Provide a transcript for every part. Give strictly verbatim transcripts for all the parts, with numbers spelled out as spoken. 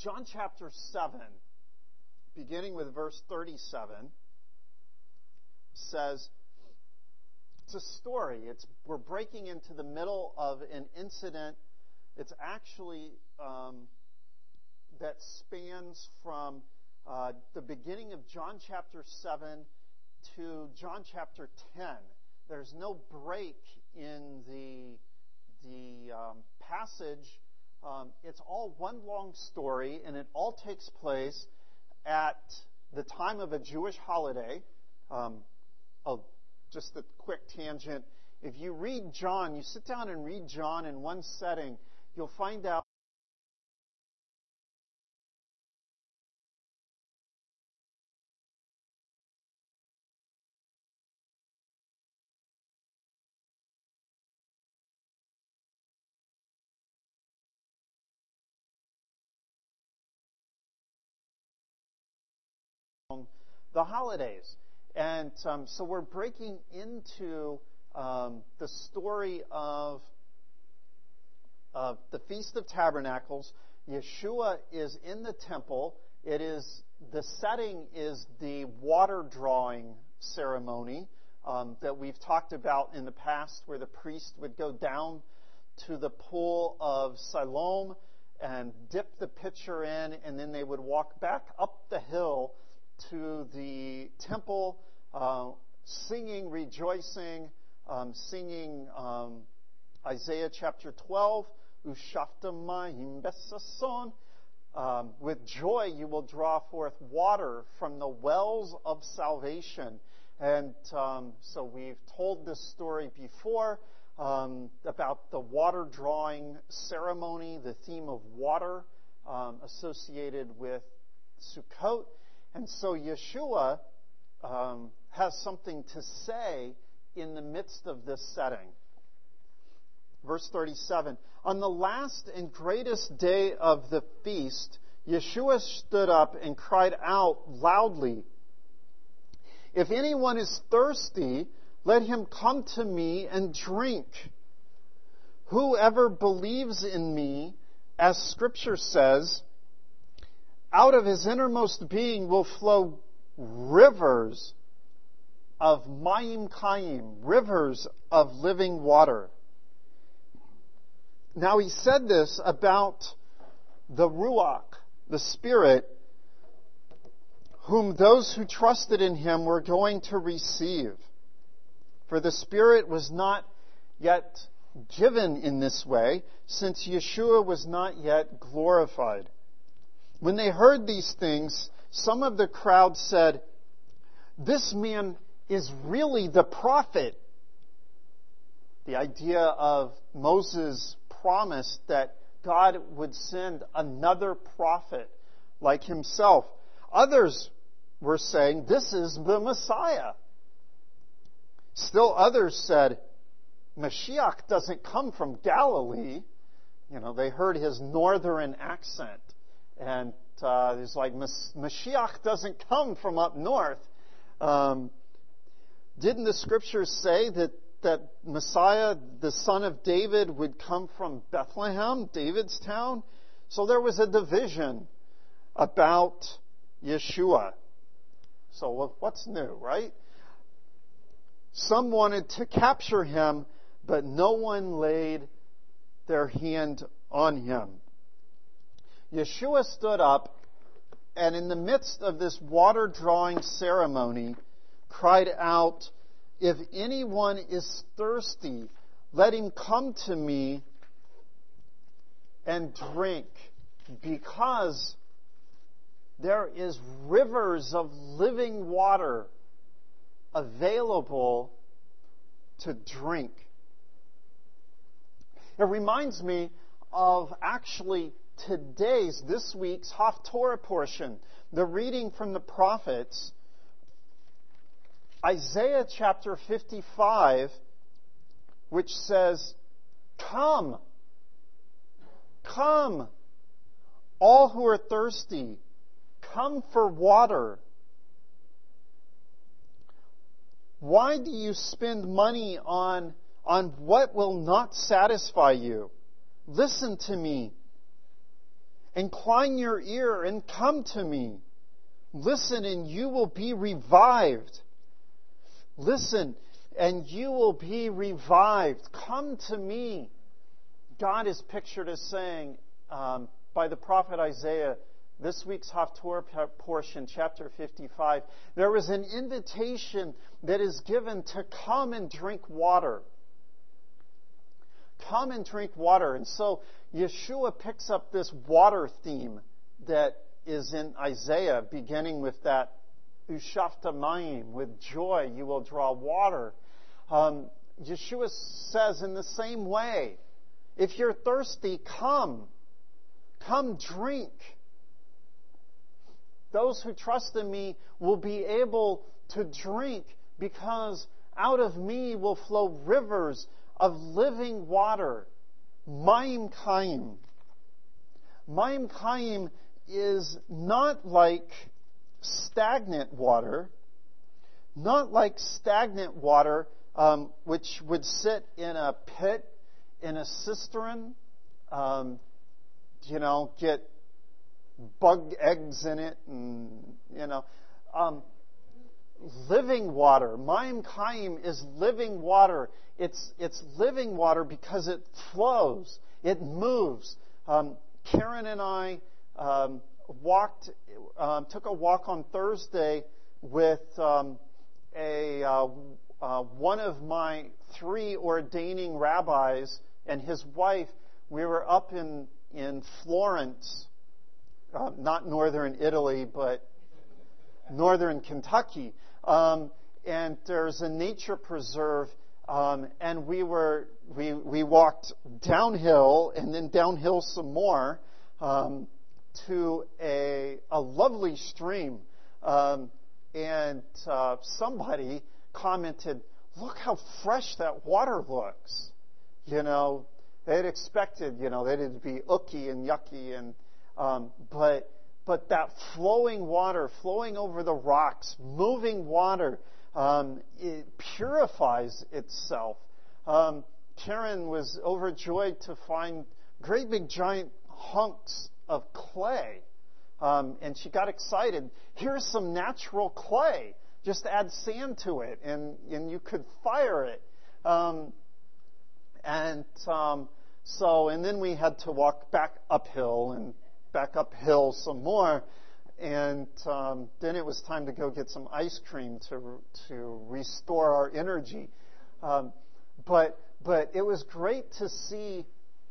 John chapter seven, beginning with verse thirty-seven, says, it's a story. It's we're breaking into the middle of an incident. It's actually um, that spans from uh, the beginning of John chapter seven to John chapter ten. There's no break in the the um, passage. Um, it's all one long story, and it all takes place at the time of a Jewish holiday. Um, oh, just a quick tangent. If you read John, you sit down and read John in one setting, you'll find out the holidays. And um, so we're breaking into um, the story of, of the Feast of Tabernacles. Yeshua is in the temple. It is the setting is the water drawing ceremony um, that we've talked about in the past, where the priest would go down to the pool of Siloam and dip the pitcher in, and then they would walk back up the hill to the temple, uh, singing, rejoicing, um, singing um, Isaiah chapter twelve, Ushaftamayim besason. Um, with joy you will draw forth water from the wells of salvation. And um, so we've told this story before um, about the water drawing ceremony, the theme of water um, associated with Sukkot. And so Yeshua um, has something to say in the midst of this setting. Verse thirty-seven, on the last and greatest day of the feast, Yeshua stood up and cried out loudly, if anyone is thirsty, let him come to me and drink. Whoever believes in me, as Scripture says, out of his innermost being will flow rivers of Mayim Chaim, rivers of living water. Now he said this about the Ruach, the Spirit, whom those who trusted in him were going to receive. For the Spirit was not yet given in this way, since Yeshua was not yet glorified. When they heard these things, some of the crowd said, this man is really the prophet. The idea of Moses' promise that God would send another prophet like himself. Others were saying, this is the Messiah. Still others said, Mashiach doesn't come from Galilee. You know, they heard his northern accent. And uh, it's like, Mashiach doesn't come from up north. Um, didn't the Scriptures say that, that Messiah, the son of David, would come from Bethlehem, David's town? So there was a division about Yeshua. So what's new, right? Some wanted to capture him, but no one laid their hand on him. Yeshua stood up, and in the midst of this water drawing ceremony, cried out, if anyone is thirsty, let him come to me and drink, because there is rivers of living water available to drink. It reminds me of actually today's, this week's Haftorah portion, the reading from the prophets, Isaiah chapter fifty-five, which says, come, come, all who are thirsty, come for water. Why do you spend money on, on what will not satisfy you? Listen to me. Incline your ear and come to me. Listen and you will be revived. Listen and you will be revived. Come to me. God is pictured as saying um, by the prophet Isaiah, this week's Haftorah portion, chapter fifty-five, there is an invitation that is given to come and drink water. Come and drink water. And so Yeshua picks up this water theme that is in Isaiah, beginning with that Ushafta Mayim, with joy you will draw water. Um, Yeshua says in the same way, if you're thirsty, come. Come drink. Those who trust in me will be able to drink because out of me will flow rivers of living water. Mayim Chaim. Mayim Chaim is not like stagnant water, not like stagnant water um, which would sit in a pit, in a cistern, um, you know, get bug eggs in it, and, you know. Um, living water. Mayim Chaim is living water. It's, it's living water because it flows. It moves. Um, Karen and I um, walked, um, took a walk on Thursday with um, a uh, uh, one of my three ordaining rabbis and his wife. We were up in in Florence, uh, not northern Italy, but northern Kentucky. Um, and there's a nature preserve, um, and we were we we walked downhill and then downhill some more um, to a a lovely stream, um, and uh, somebody commented, "Look how fresh that water looks." You know, they had expected, you know, that it'd be ooky and yucky, and um, but. But that flowing water, flowing over the rocks, moving water, um, it purifies itself. Um, Karen was overjoyed to find great big giant hunks of clay. Um, and she got excited. Here's some natural clay. Just add sand to it, and, and you could fire it. Um, and um, so, and then we had to walk back uphill and back uphill some more, and um, then it was time to go get some ice cream to to restore our energy. Um, but but it was great to see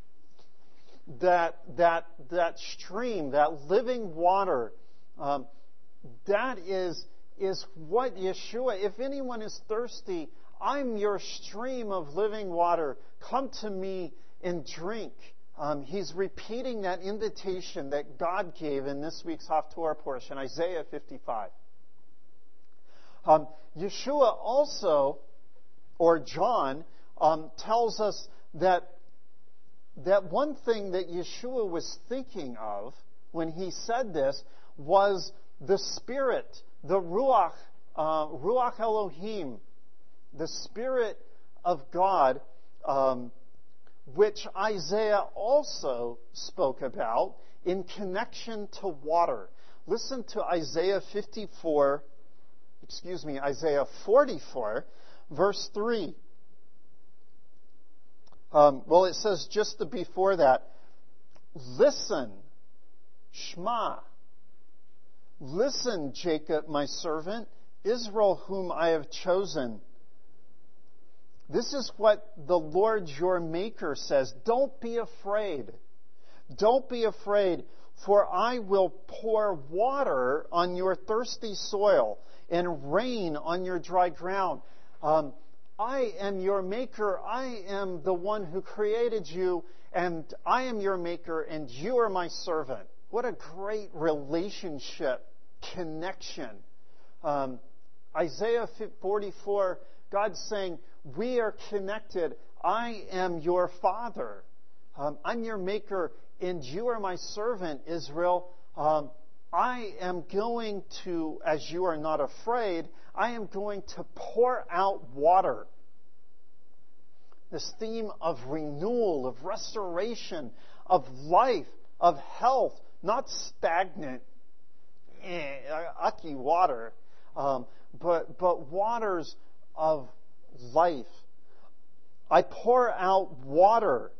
that that that stream, that living water. Um, that is is what Yeshua. If anyone is thirsty, I'm your stream of living water. Come to me and drink. Um, he's repeating that invitation that God gave in this week's Haftorah portion, Isaiah fifty-five. Um, Yeshua also, or John, um, tells us that that one thing that Yeshua was thinking of when he said this was the Spirit, the Ruach, uh, Ruach Elohim, the Spirit of God, um, which Isaiah also spoke about in connection to water. Listen to Isaiah fifty-four, excuse me, Isaiah forty-four, verse three. Um, well, it says just before that, listen, Shema. Listen, Jacob, my servant, Israel, whom I have chosen. This is what the Lord your Maker says. Don't be afraid. Don't be afraid, for I will pour water on your thirsty soil and rain on your dry ground. Um, I am your Maker. I am the one who created you, and I am your Maker, and you are my servant. What a great relationship, connection. Um, Isaiah forty-four, God's saying, we are connected. I am your Father. Um, I'm your Maker, and you are my servant, Israel. Um, I am going to, as you are not afraid, I am going to pour out water. This theme of renewal, of restoration, of life, of health, not stagnant, eh, ucky water, um, but but waters of life. I pour out water,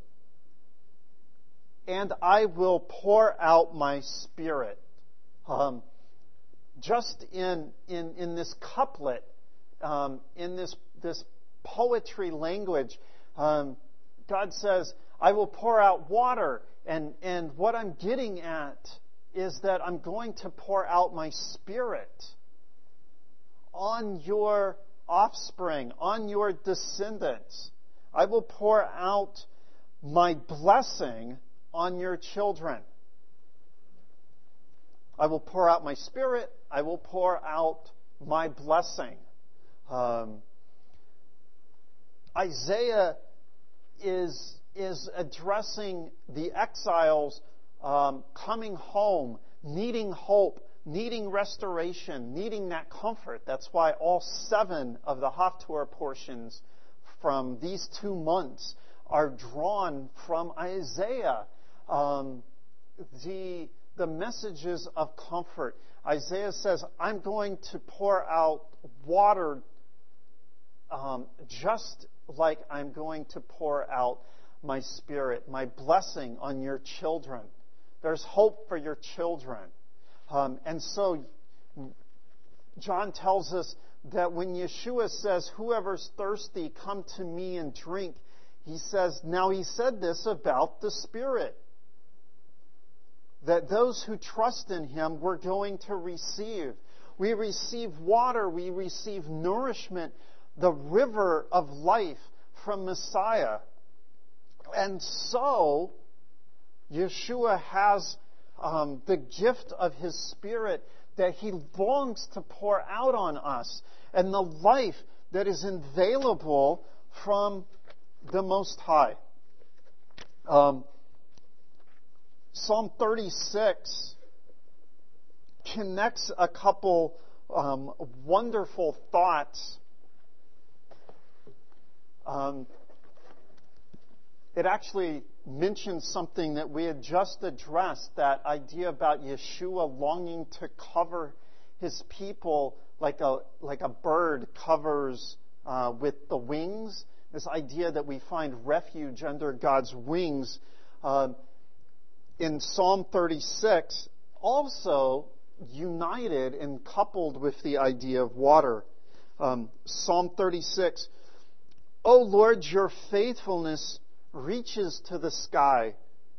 and I will pour out my Spirit. Um, just in in in this couplet, um, in this this poetry language, um, God says, "I will pour out water," and and what I'm getting at is that I'm going to pour out my Spirit on your offspring, on your descendants. I will pour out my blessing on your children. I will pour out my Spirit. I will pour out my blessing. Um, Isaiah is is addressing the exiles um, coming home, needing hope, needing restoration, needing that comfort. That's why all seven of the Haftorah portions from these two months are drawn from Isaiah. Um, the the messages of comfort. Isaiah says, I'm going to pour out water um, just like I'm going to pour out my Spirit, my blessing on your children. There's hope for your children. Um, and so John tells us that when Yeshua says, whoever's thirsty, come to me and drink, he says, now he said this about the Spirit. That those who trust in him we're going to receive. We receive water, we receive nourishment, the river of life from Messiah. And so, Yeshua has um, the gift of his Spirit that he longs to pour out on us, and the life that is available from the Most High. Um, Psalm thirty-six connects a couple um, wonderful thoughts. Um, it actually mentions something that we had just addressed, that idea about Yeshua longing to cover his people like a like a bird covers uh, with the wings. This idea that we find refuge under God's wings. Uh, in Psalm thirty-six, also united and coupled with the idea of water. Um, Psalm thirty-six, O Lord, your faithfulness reaches to the sky.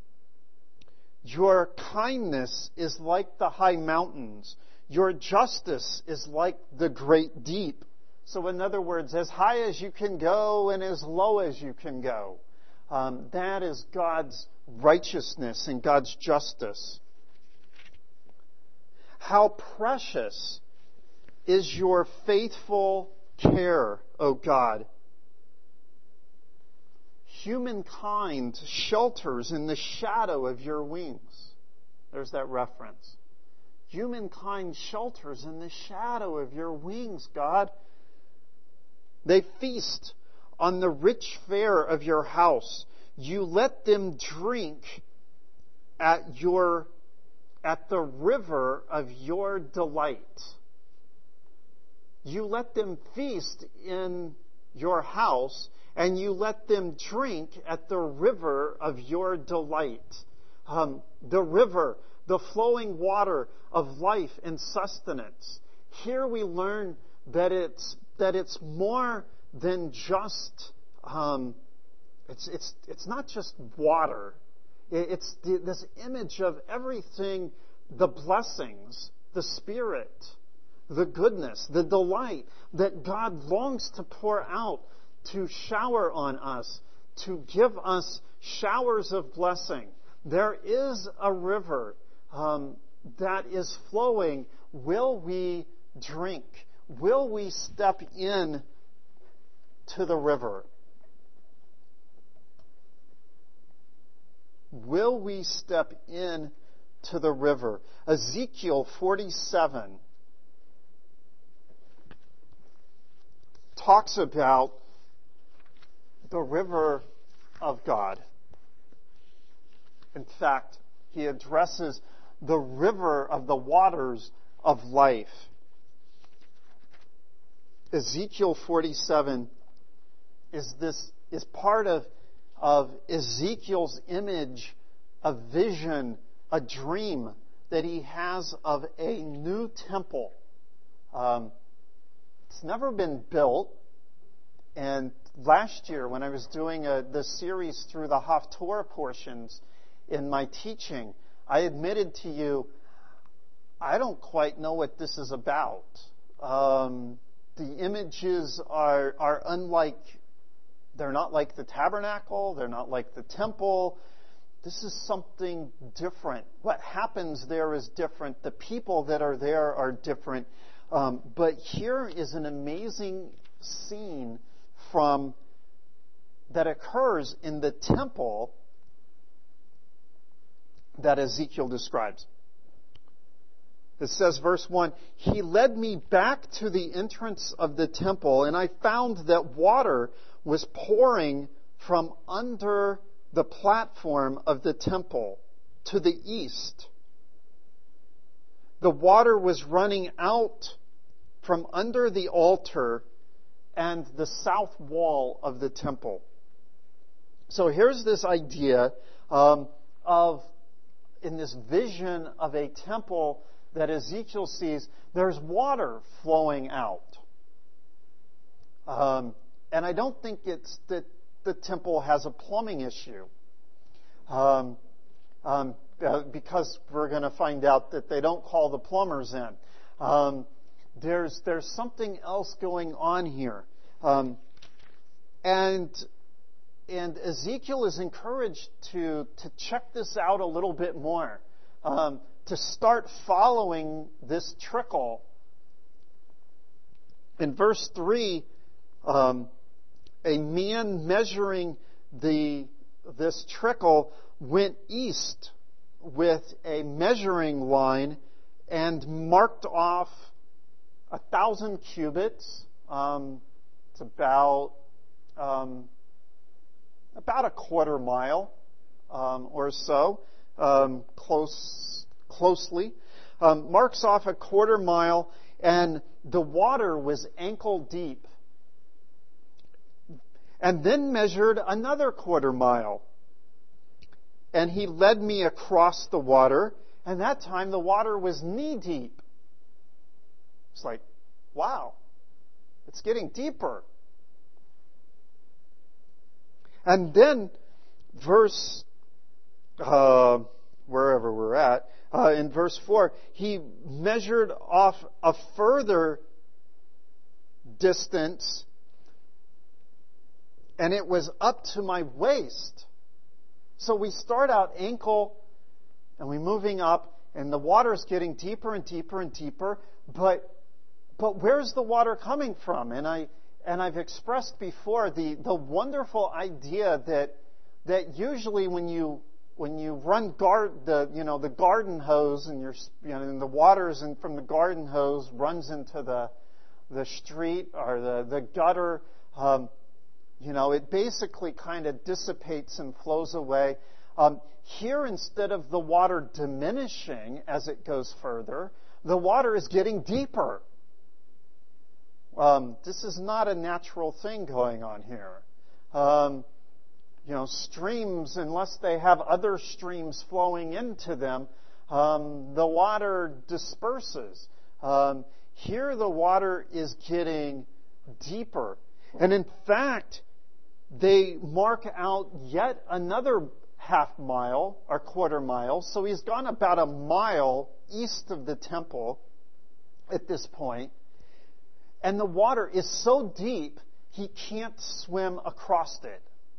Your kindness is like the high mountains. Your justice is like the great deep. So in other words, as high as you can go and as low as you can go. Um, that is God's righteousness and God's justice. How precious is your faithful care, O God. Humankind shelters in the shadow of your wings. There's that reference. Humankind shelters in the shadow of your wings, God. They feast on the rich fare of your house. You let them drink at your at the river of your delight. You let them feast in your house, and you let them drink at the river of your delight. Um, the river, the flowing water of life and sustenance. Here we learn that it's that it's more than just um, it's it's it's not just water. It's the, this image of everything, the blessings, the Spirit, the goodness, the delight that God longs to pour out, to shower on us, to give us showers of blessing. There is a river um, that is flowing. Will we drink? Will we step in to the river? Will we step in to the river? Ezekiel forty-seven talks about the river of God. In fact, he addresses the river of the waters of life. Ezekiel forty-seven is this is part of, of Ezekiel's image, a vision, a dream that he has of a new temple. Um, it's never been built. And last year, when I was doing a, the series through the Haftorah portions in my teaching, I admitted to you, I don't quite know what this is about. Um, the images are, are unlike, they're not like the tabernacle, they're not like the temple. This is something different. What happens there is different. The people that are there are different. Um, but here is an amazing scene from that occurs in the temple that Ezekiel describes. It says, verse one, "He led me back to the entrance of the temple, and I found that water was pouring from under the platform of the temple to the east. The water was running out from under the altar and the south wall of the temple." So here's this idea um, of, in this vision of a temple that Ezekiel sees, there's water flowing out. Um, and I don't think it's that the temple has a plumbing issue. Um, um, uh, because we're going to find out that they don't call the plumbers in. Um, there's there's something else going on here. Um, and and Ezekiel is encouraged to, to check this out a little bit more. Um, to start following this trickle. In verse three, um, a man measuring the this trickle went east with a measuring line and marked off a thousand cubits. Um, it's about um, about a quarter mile um, or so, um, close closely. Um, marks off a quarter mile, and the water was ankle deep. And then measured another quarter mile. And he led me across the water, and that time the water was knee deep. It's like, wow, it's getting deeper. And then, verse, uh, wherever we're at, uh, in verse four, he measured off a further distance, and it was up to my waist. So we start out ankle, and we're moving up, and the water's getting deeper and deeper and deeper. But but where's the water coming from? And I and I've expressed before the, the wonderful idea that that usually when you when you run guard the you know the garden hose and you're you know and the water's in, from the garden hose runs into the the street or the the gutter. Um, You know, it basically kind of dissipates and flows away. Um, here, instead of the water diminishing as it goes further, the water is getting deeper. Um, this is not a natural thing going on here. Um, you know, streams, unless they have other streams flowing into them, um, the water disperses. Um, here, the water is getting deeper. And in fact, they mark out yet another half mile or quarter mile. So he's gone about a mile east of the temple at this point. And the water is so deep, he can't swim across it.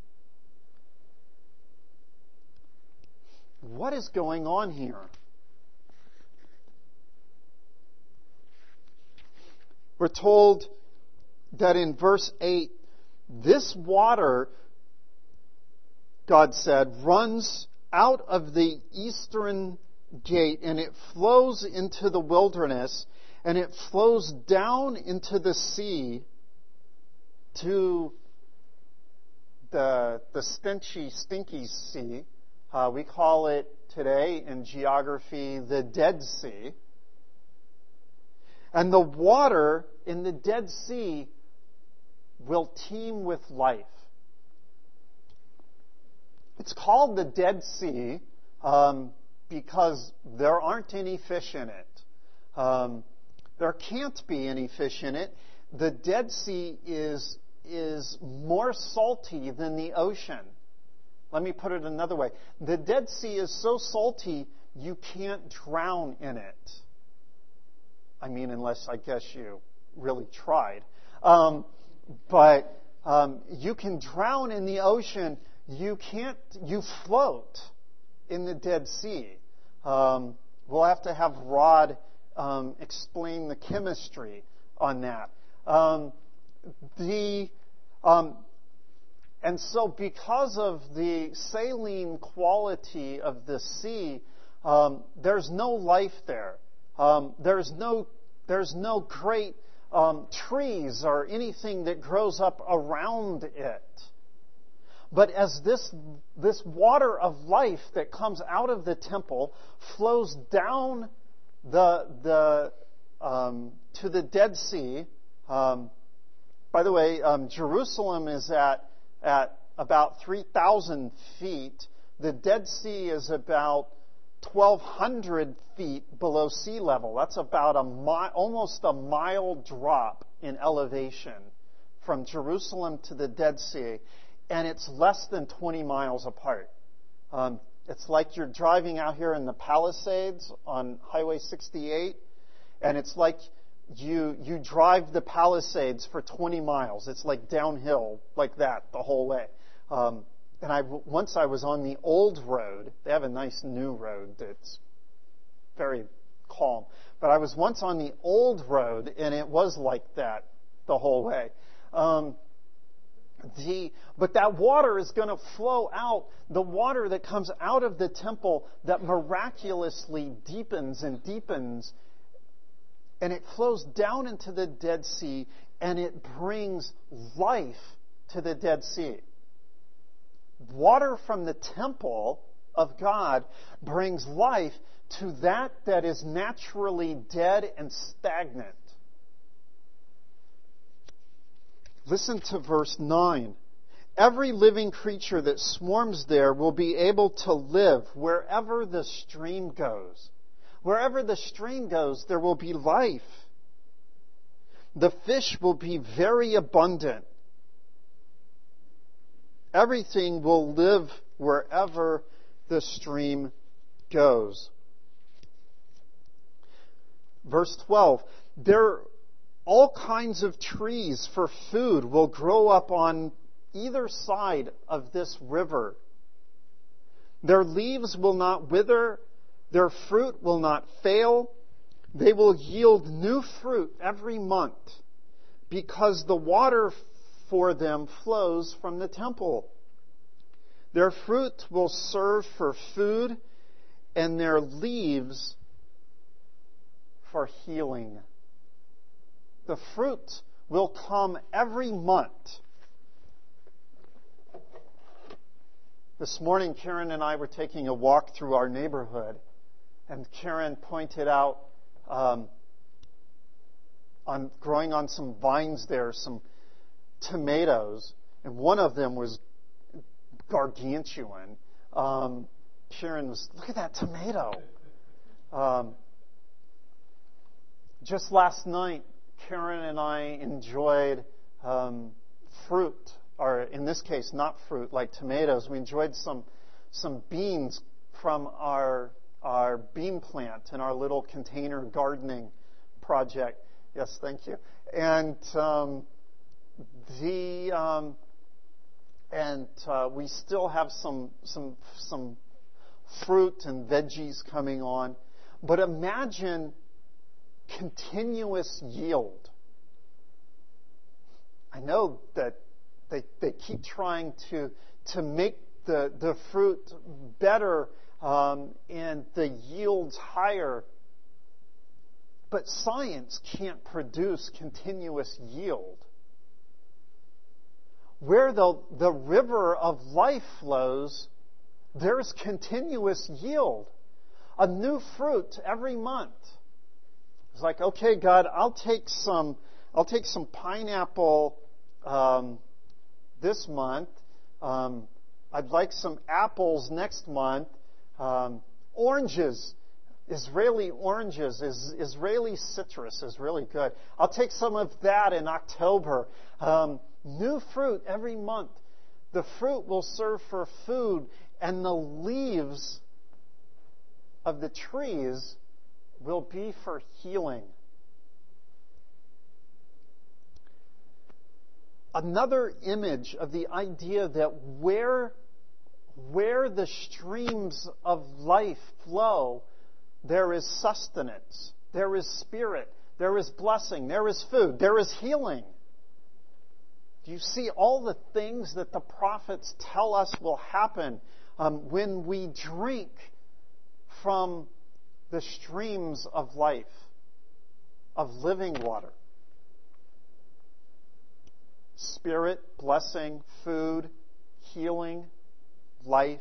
What is going on here? We're told that in verse eight, this water, God said, runs out of the eastern gate, and it flows into the wilderness, and it flows down into the sea to the, the stinchy, stinky sea. Uh, we call it today in geography the Dead Sea. And the water in the Dead Sea will teem with life. It's called the Dead Sea um, because there aren't any fish in it. Um, there can't be any fish in it. The Dead Sea is, is more salty than the ocean. Let me put it another way. The Dead Sea is so salty you can't drown in it. I mean, unless I guess you really tried. Um, but um, you can drown in the ocean. You can't, you float in the Dead Sea. Um, we'll have to have Rod um, explain the chemistry on that. Um, the, um, and so because of the saline quality of the sea, um, there's no life there. Um, there's no, there's no great um, trees or anything that grows up around it. But as this, this water of life that comes out of the temple flows down the, the, um, to the Dead Sea, um, by the way, um, Jerusalem is at, at about three thousand feet. The Dead Sea is about twelve hundred feet below sea level. That's about a mi- almost a mile drop in elevation from Jerusalem to the Dead Sea. And it's less than twenty miles apart. Um, it's like you're driving out here in the Palisades on Highway sixty-eight, and it's like you you drive the Palisades for twenty miles. It's like downhill like that the whole way. Um, and I once I was on the old road. They have a nice new road that's very calm. But I was once on the old road, and it was like that the whole way. Um, The, but that water is going to flow out, the water that comes out of the temple that miraculously deepens and deepens, and it flows down into the Dead Sea, and it brings life to the Dead Sea. Water from the temple of God brings life to that that is naturally dead and stagnant. Listen to verse nine. Every living creature that swarms there will be able to live wherever the stream goes. Wherever the stream goes, there will be life. The fish will be very abundant. Everything will live wherever the stream goes. Verse twelve. There All kinds of trees for food will grow up on either side of this river. Their leaves will not wither, their fruit will not fail. They will yield new fruit every month because the water for them flows from the temple. Their fruit will serve for food and their leaves for healing. The fruit will come every month. This morning, Karen and I were taking a walk through our neighborhood, and Karen pointed out um, on growing on some vines there, some tomatoes, and one of them was gargantuan. Um, Karen was, look at that tomato. Um, just last night, Karen and I enjoyed um, fruit, or in this case, not fruit, like tomatoes. We enjoyed some some beans from our our bean plant in our little container gardening project. Yes, thank you. And um, the um, and uh, we still have some some some fruit and veggies coming on. But imagine continuous yield. I know that they they keep trying to to make the the fruit better um, and the yields higher, but science can't produce continuous yield. Where the the river of life flows, There's continuous yield. A new fruit every month. It's like, okay, God, I'll take some, I'll take some pineapple um, this month. Um, I'd like some apples next month. Um, oranges, Israeli oranges, is, Israeli citrus is really good. I'll take some of that in October. Um, new fruit every month. The fruit will serve for food, and the leaves of the trees will be for healing. Another image of the idea that where, where the streams of life flow, there is sustenance, there is spirit, there is blessing, there is food, there is healing. Do you see all the things that the prophets tell us will happen um, when we drink from the streams of life, of living water? Spirit, blessing, food, healing, life.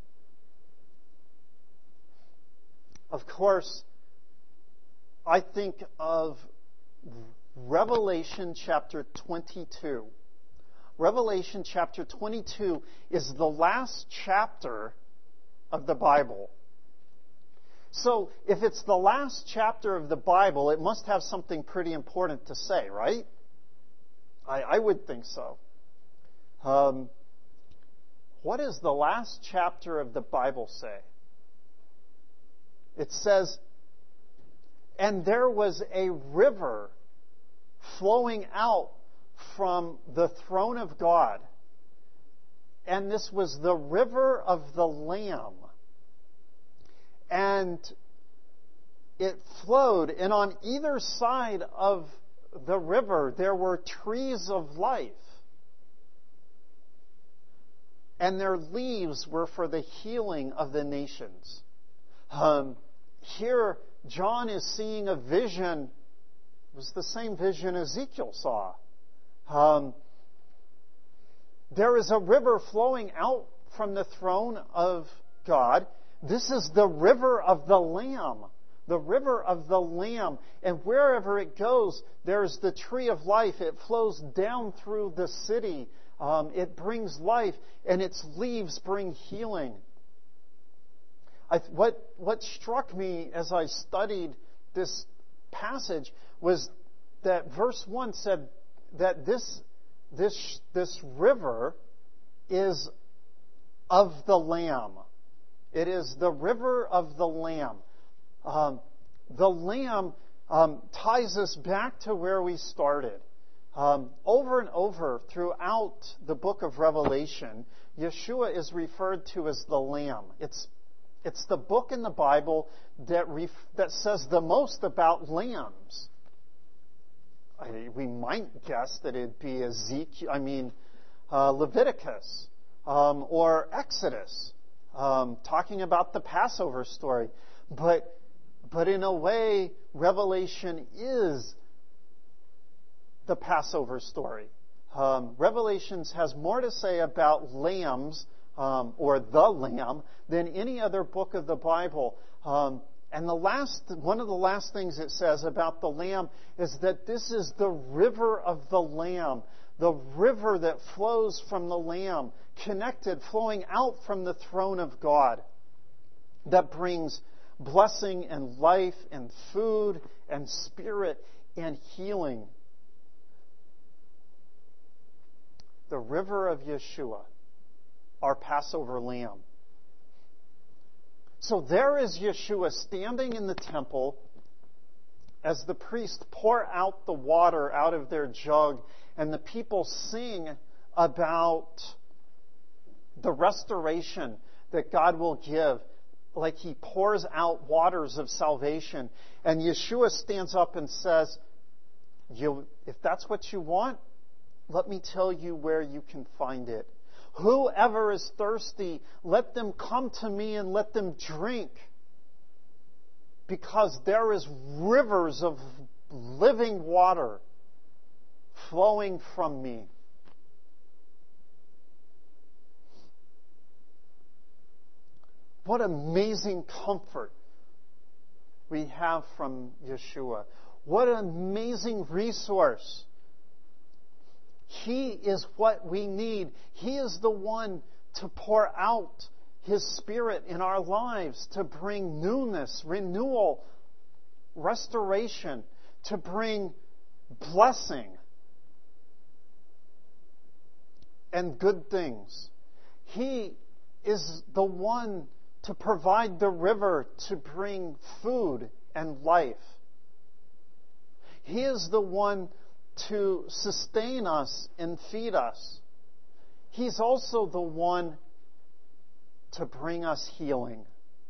Of course, I think of Revelation chapter twenty-two. Revelation chapter twenty-two is the last chapter of the Bible. So, if it's the last chapter of the Bible, it must have something pretty important to say, right? I, I would think so. Um, what does the last chapter of the Bible say? It says, "And there was a river flowing out from the throne of God, and this was the river of the Lamb. And it flowed, and on either side of the river there were trees of life, and their leaves were for the healing of the nations." Um, here, John is seeing a vision. It was the same vision Ezekiel saw. Um, there is a river flowing out from the throne of God. This is the river of the Lamb. The river of the Lamb. And wherever it goes, there's the tree of life. It flows down through the city. Um, it brings life, and its leaves bring healing. I, what, what struck me as I studied this passage was that verse one said that this, this, this river is of the Lamb. It is the river of the Lamb. Um, the Lamb um, ties us back to where we started. Um, over and over throughout the book of Revelation, Yeshua is referred to as the Lamb. It's It's the book in the Bible that ref, that says the most about lambs. I, we might guess that it'd be Ezekiel, I mean uh, Leviticus um, or Exodus, um, talking about the Passover story. But but in a way, Revelation is the Passover story. Um, Revelations has more to say about lambs um, or the Lamb than any other book of the Bible. Um, and the last, one of the last things it says about the Lamb is that this is the river of the Lamb, the river that flows from the Lamb, connected, flowing out from the throne of God, that brings blessing and life and food and spirit and healing. The river of Yeshua, our Passover Lamb. So there is Yeshua standing in the temple as the priests pour out the water out of their jug, and the people sing about the restoration that God will give, like He pours out waters of salvation. And Yeshua stands up and says, you, if that's what you want, let me tell you where you can find it. Whoever is thirsty, let them come to me and let them drink. Because there is rivers of living water flowing from me. What amazing comfort we have from Yeshua. What an amazing resource. He is what we need. He is the one to pour out His Spirit in our lives, to bring newness, renewal, restoration, to bring blessing and good things. He is the one to provide the river to bring food and life. He is the one to sustain us and feed us. He's also the one to bring us healing.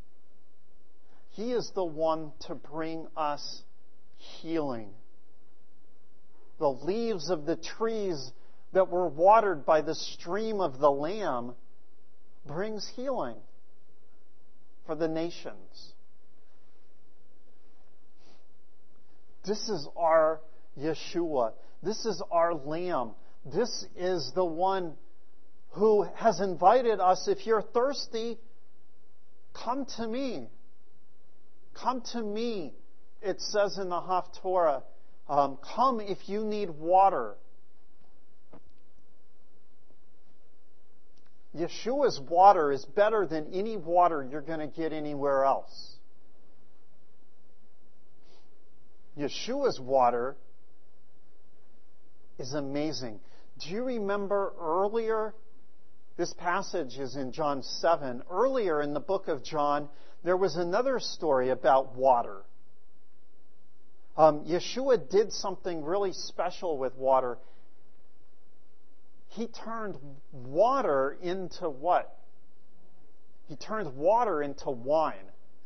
He is the one to bring us healing. The leaves of the trees that were watered by the stream of the Lamb brings healing for the nations. This is our Yeshua. This is our Lamb. This is the one who has invited us. If you're thirsty, come to me. Come to me, it says in the Haftorah. Um, come if you need water. Yeshua's water is better than any water you're going to get anywhere else. Yeshua's water is amazing. Do you remember earlier? This passage is in John seven. Earlier in the book of John, there was another story about water. Um, Yeshua did something really special with water. He turned water into what? He turned water into wine.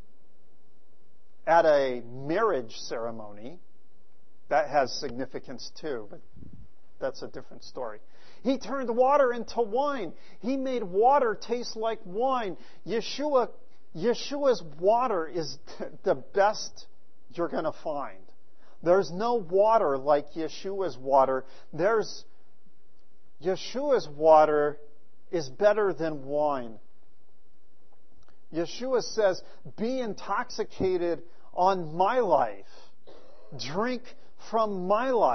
At a marriage ceremony, that has significance too, but that's a different story. He turned water into wine. He made water taste like wine. Yeshua, Yeshua's water is the best you're going to find. There's no water like Yeshua's water. There's Yeshua's water is better than wine. Yeshua says, be intoxicated on my life. Drink from my life.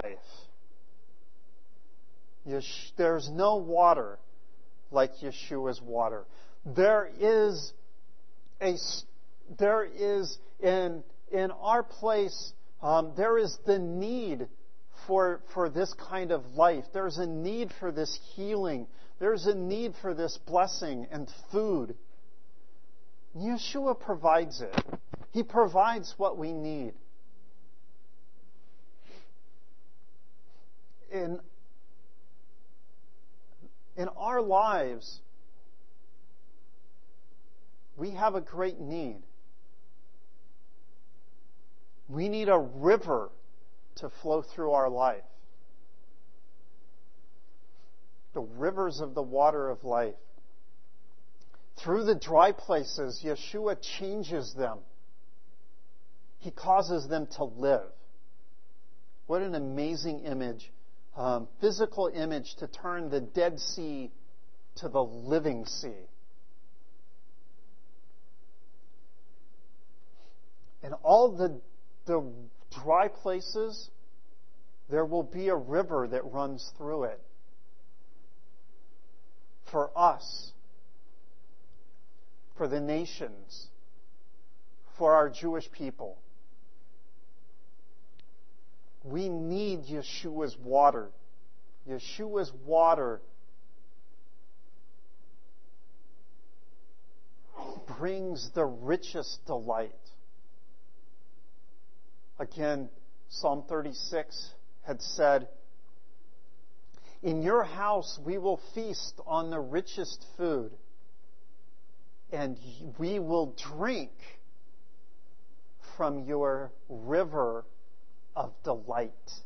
Yesh- there's no water like Yeshua's water. There is a, there is in, in our place, um, there is the need for, for this kind of life. There's a need for this healing. There's a need for this blessing and food. Yeshua provides it. He provides what we need. In, in our lives, we have a great need. We need a river to flow through our life. The rivers of the water of life. Through the dry places, Yeshua changes them. He causes them to live. What an amazing image, um, physical image to turn the Dead Sea to the living sea. And all the, the dry places, there will be a river that runs through it. For us, for the nations, for our Jewish people. We need Yeshua's water. Yeshua's water brings the richest delight. Again, Psalm thirty-six had said, in your house we will feast on the richest food, and we will drink from your river of delight.